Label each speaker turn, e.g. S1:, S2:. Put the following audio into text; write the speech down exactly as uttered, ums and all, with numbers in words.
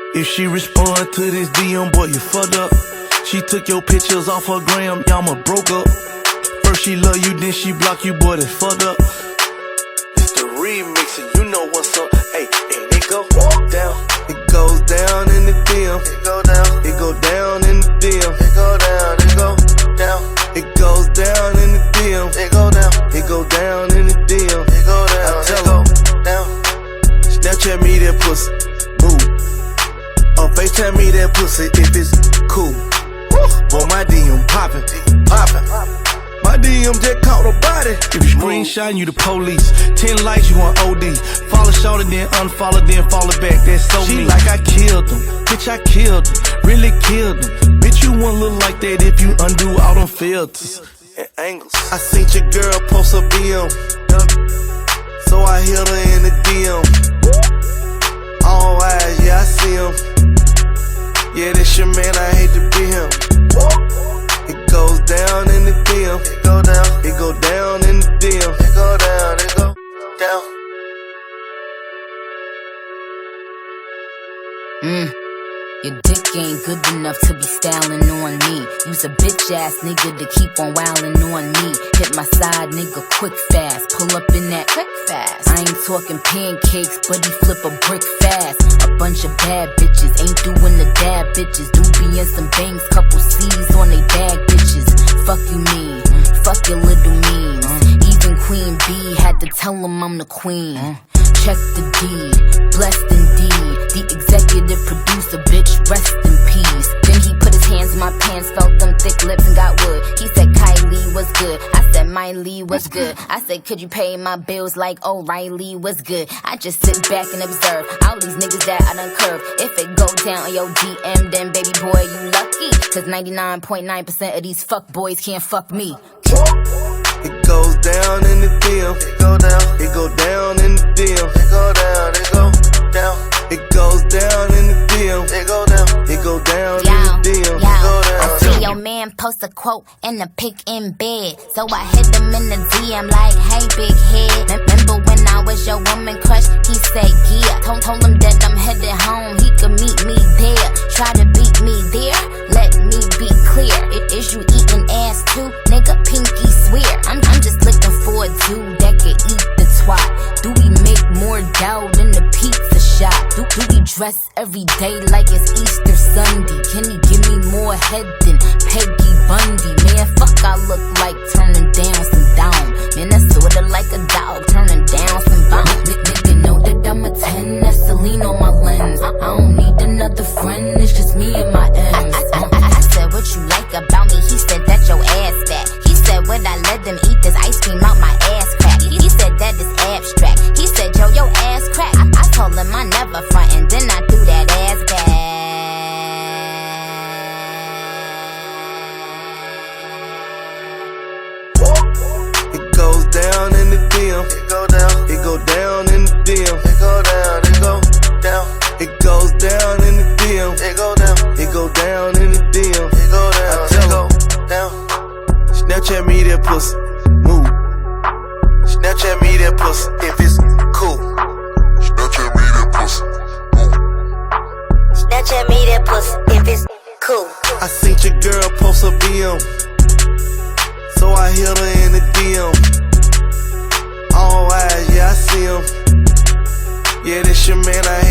S1: If she respond to this D M, boy, you fucked up. She took your pictures off her gram, y'all broke up. First she love you, then she block you, boy, that's fucked up. It's the remix and you know what's up. Hey, and it go down. It goes down in the D M. It go down. It go down in the D M. It go down. It go down. It goes down in the D M. It go down. It go down in the D M. It go down. I tell her down. Snapchat me that pussy. Move. Or FaceTime me that pussy if it's cool. Boy, my D M poppin', poppin'. My D M just caught a body. If you screenshot, you the police. Ten likes, you on O D. Follow short and then unfollow, then follow back. That's so me. She like I killed them. Bitch, I killed them. Really killed them. Bitch, you won't look like that if you undo all them filters and angles. I seen your girl post a B M, so I hit her in the D M. All eyes, yeah, I see him. Yeah, that's your man, I hate to be him. It goes down in the D M. It go down. It go down in the D M. It go down. It go down.
S2: Mm. Your dick ain't good enough to be styling on me. You's a bitch ass nigga to keep on wildin' on me. Hit my side nigga quick fast. Pull up in that quick fast. I ain't talking pancakes, but he flip a brick fast. A bunch of bad bitches ain't doing the dab bitches. Do be in some bangs, couple C's on they bag bitches. Fuck you mean, fuck your little means. Even Queen B had to tell him I'm the queen. Check the deed, blessed indeed. The executive producer, bitch, rest in peace. Then he put his hands in my pants, felt them thick lips and got wood. He said Kylie was good, I said Miley was good. I said could you pay my bills like O'Reilly was good. I just sit back and observe all these niggas that I done curved. If it go down on your D M, then baby boy you lucky. Cause ninety-nine point nine percent of these fuck boys can't fuck me.
S1: It goes down in the D M. It go down. It go down in the D M. It go down. It go down. It goes down in the D M. It go down. It go down
S2: yo,
S1: in the D M.
S2: Yo,
S1: it go down.
S2: I see your man post a quote and a pic in bed, so I hit him in the D M like, hey big head. Remember when I was your woman crush? He said yeah. Told, told him that I'm headed home. He could meet me there. Try to beat me there. Let me be clear. Is you eating ass too, nigga? Pinky swear. I'm, I'm just looking for a dude that can eat the twat. Do we make more dough than the pizza shop? Do, do we dress every day like it's Easter Sunday? Can he give me more head than Peggy Bundy? Man, fuck I look like turning down some down. Man, that's sorta like a dog turning down some bone. Nigga know that I'm a ten, that's Celine on my lens. I, I don't need another friend, it's just me and my M's. I, I, I, I said what you like about me, he said that your ass fat. He said would I let them eat this ice cream out my ass crack? He, he said that is abstract. He said yo, your ass crack. I, I told him I never front and then I threw that ass back.
S1: It goes down in the D M. It go down. It go down in the D M. It go down. It go down. It goes down in the D M. It go down. It go down in the D M. It go down. I tell her down. Snapchat me that pussy. Move. Snapchat me that pussy if it's cool.
S3: Snapchat me that pussy.
S4: Snapchat me that pussy if it's cool.
S1: I seen your girl post a B M, so I hit her in the D M. All eyes, yeah, I see him. Yeah, that's your man, I